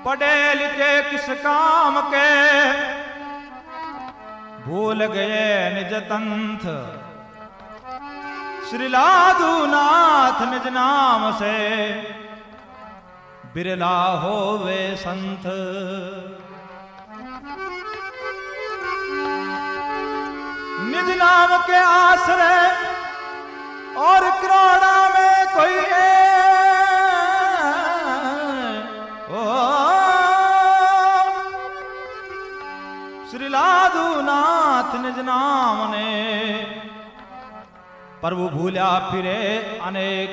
पढ़े लिखे किस काम के, भूल गए निज तंथ। श्री लाधुनाथ निज नाम से, बिरला होवे संत। निज नाम के आश्रय और करोड़ा में कोई है। श्री लाधुनाथ निज नाम ने, प्रभु भूला फिरे अनेक।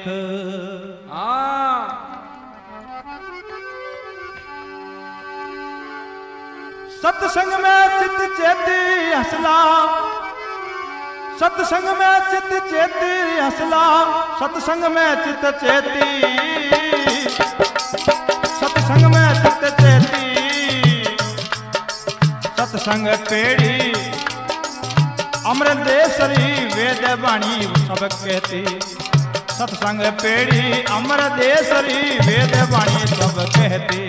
सत्संग में चित चेती हंसला, सत्संग में चित चेती हंसला, सत्संग में चित चेती, सत्संग में चित चेती। सत्संग पेड़ी अमृतेश्वरी वेद वाणी सब कहती। सत्संग पेड़ी अमृतेश्वरी वेद वाणी सब कहती।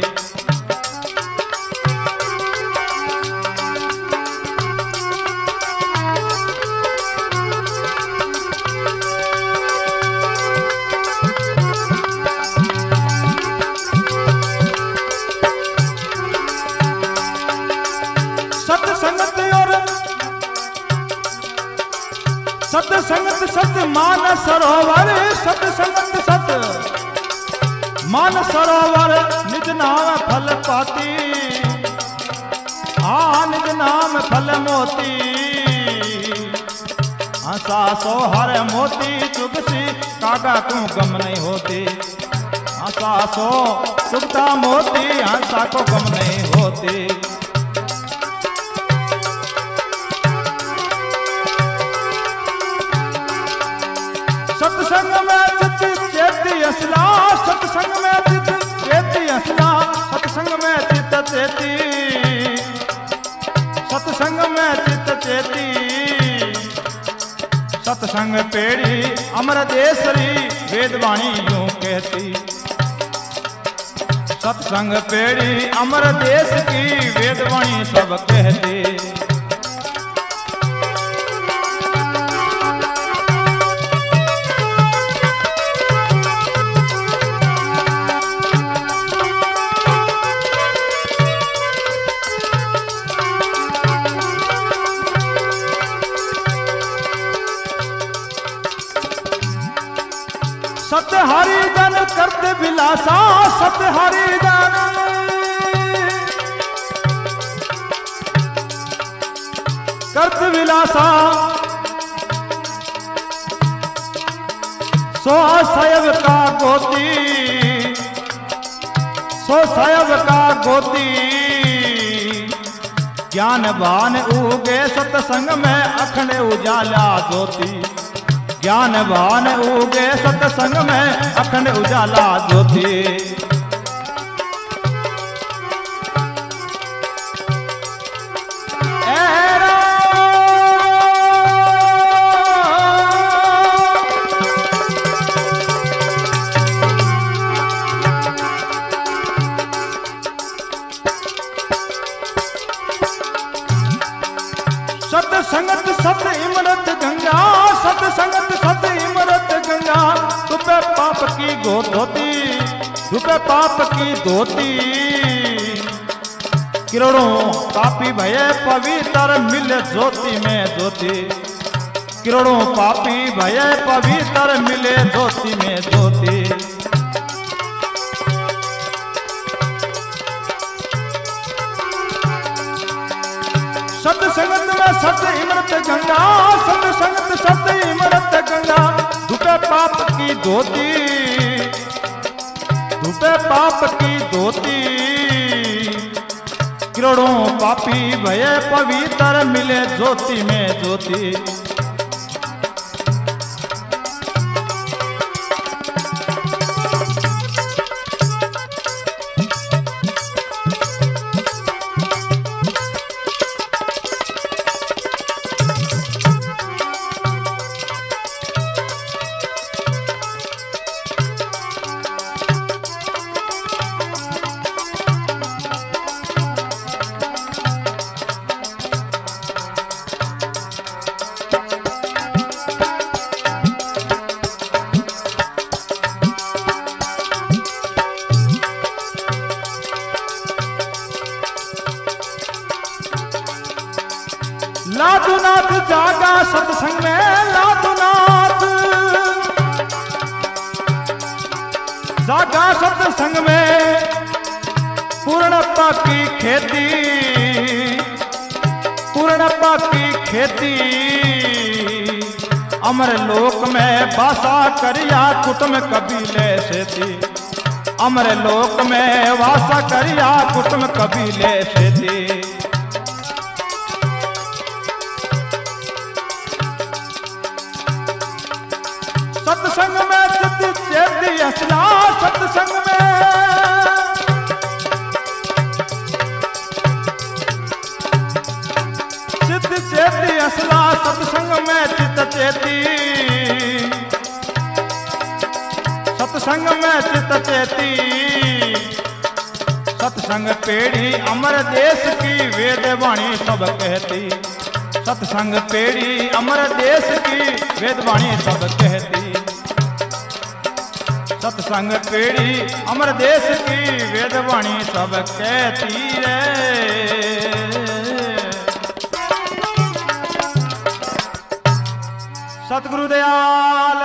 सत्संगत सत मान सरोवर, सत्संगत सत मान सरोवर। निज नाम फल पाती, निज नाम फल मोती। हंसा सो हर मोती चुगसी, कागा क्यों गम नहीं होती। हंसा सो चुगता मोती, हंसा को गम नहीं होती। सत्संग में चित चेती हंसला, सत्संग में चित चेती हंसला, सत्संग में चित चेती, सत्संग में चित चेती। सत्संग पेड़ी अमृतेश्वरी वेदवाणी यूं कहती। सत्संग पेड़ी अमृतेश की वेदवाणी सब कहती। सत हरि जन करत विलासा, सत हरि जन करत विलासा। सो सायब का गोती, सो सायब का गोती। ज्ञानवान उगे सत्संग में, अखंड उजाला ज्योति। ज्ञानवान उगे सत्संग में, अखंड उजाला ज्योति। सत्संगत सत इमरत गंगा, सत्संगत सत इमरत गंगा। तुपे पाप की गो धोती, तुपे पाप की धोती। करोड़ों पापी भये पवित्र, मिले ज्योति में ज्योति। करोड़ों पापी भये पवित्र, मिले ज्योति में ज्योति। सत्संगत में सत इमरत गंगा, सत्संगत सत इमरत गंगा। धुपे पाप की धोती, धुपे पाप की धोती। करोड़ों पापी भये पवित्र, मिले ज्योति में ज्योति। सत्संग में लादू नाथ, जागा सत्संग में पूर्णता की खेती, पूर्णता की खेती। अमर लोक में वासा करिया कुटुंब कबीले से थी, अमर लोक में वासा करिया कुटुंब कबीले से थी। सत्संग में चित चेती असला, सत्संग में चित चेती असला, सत्संग में चित चेती, सत्संग में चित चेती। सत्संग पेड़ी अमर देश की वेद वाणी सब कहती, सत्संग पेड़ी अमर देश की वेद वाणी सब कहती। सत्संग पेड़ी अमर देश की वेद वाणी सब कहती रे। सतगुरु दयाल